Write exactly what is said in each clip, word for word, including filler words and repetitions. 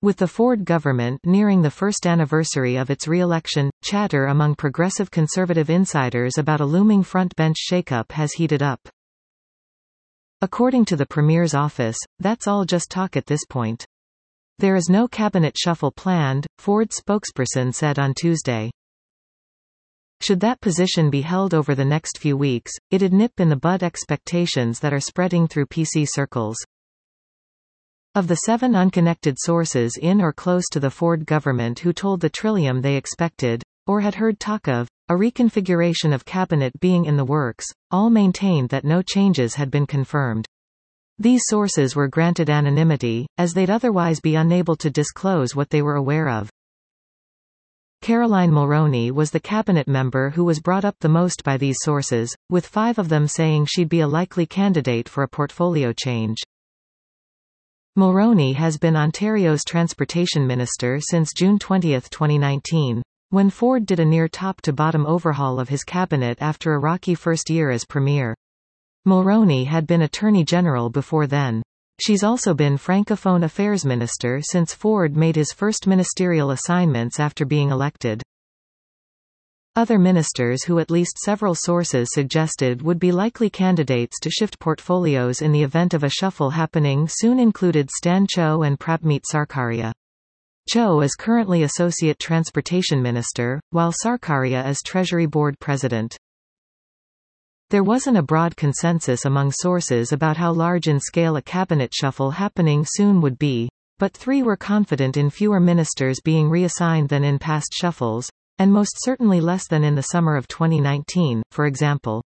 With the Ford government nearing the first anniversary of its re-election, chatter among progressive conservative insiders about a looming front-bench shakeup has heated up. According to the Premier's office, that's all just talk at this point. There is no cabinet shuffle planned, Ford's spokesperson said on Tuesday. Should that position be held over the next few weeks, it'd nip in the bud expectations that are spreading through P C circles. Of the seven unconnected sources in or close to the Ford government who told the Trillium they expected, or had heard talk of, a reconfiguration of cabinet being in the works, all maintained that no changes had been confirmed. These sources were granted anonymity, as they'd otherwise be unable to disclose what they were aware of. Caroline Mulroney was the cabinet member who was brought up the most by these sources, with five of them saying she'd be a likely candidate for a portfolio change. Mulroney has been Ontario's transportation minister since June twentieth twenty nineteen, when Ford did a near top-to-bottom overhaul of his cabinet after a rocky first year as premier. Mulroney had been Attorney General before then. She's also been Francophone Affairs Minister since Ford made his first ministerial assignments after being elected. Other ministers who at least several sources suggested would be likely candidates to shift portfolios in the event of a shuffle happening soon included Stan Cho and Prabmeet Sarkaria. Cho is currently Associate Transportation Minister, while Sarkaria is Treasury Board President. There wasn't a broad consensus among sources about how large in scale a cabinet shuffle happening soon would be, but three were confident in fewer ministers being reassigned than in past shuffles, and most certainly less than in the summer of twenty nineteen, for example.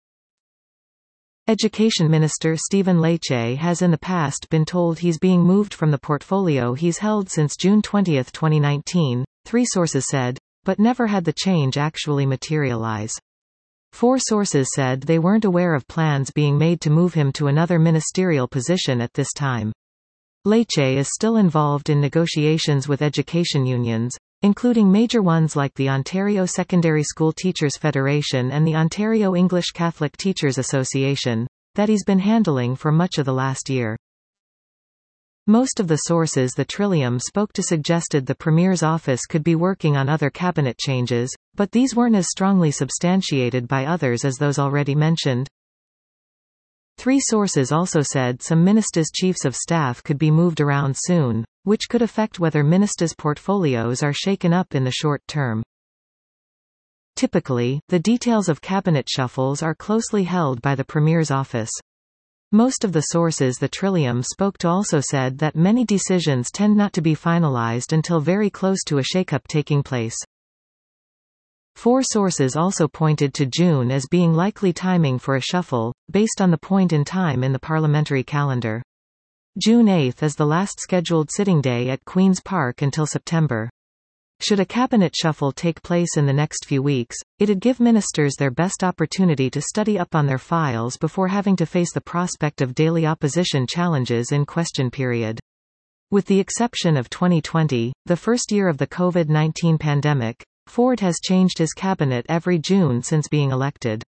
Education Minister Stephen Lecce has in the past been told he's being moved from the portfolio he's held since June twentieth twenty nineteen, three sources said, but never had the change actually materialize. Four sources said they weren't aware of plans being made to move him to another ministerial position at this time. Lecce is still involved in negotiations with education unions, including major ones like the Ontario Secondary School Teachers Federation and the Ontario English Catholic Teachers Association, that he's been handling for much of the last year. Most of the sources the Trillium spoke to suggested the Premier's office could be working on other cabinet changes, but these weren't as strongly substantiated by others as those already mentioned. Three sources also said some ministers' chiefs of staff could be moved around soon, which could affect whether ministers' portfolios are shaken up in the short term. Typically, the details of cabinet shuffles are closely held by the Premier's office. Most of the sources the Trillium spoke to also said that many decisions tend not to be finalized until very close to a shakeup taking place. Four sources also pointed to June as being likely timing for a shuffle, based on the point in time in the parliamentary calendar. June eighth is the last scheduled sitting day at Queen's Park until September. Should a cabinet shuffle take place in the next few weeks, it'd give ministers their best opportunity to study up on their files before having to face the prospect of daily opposition challenges in question period. With the exception of twenty twenty, the first year of the COVID nineteen pandemic, Ford has changed his cabinet every June since being elected.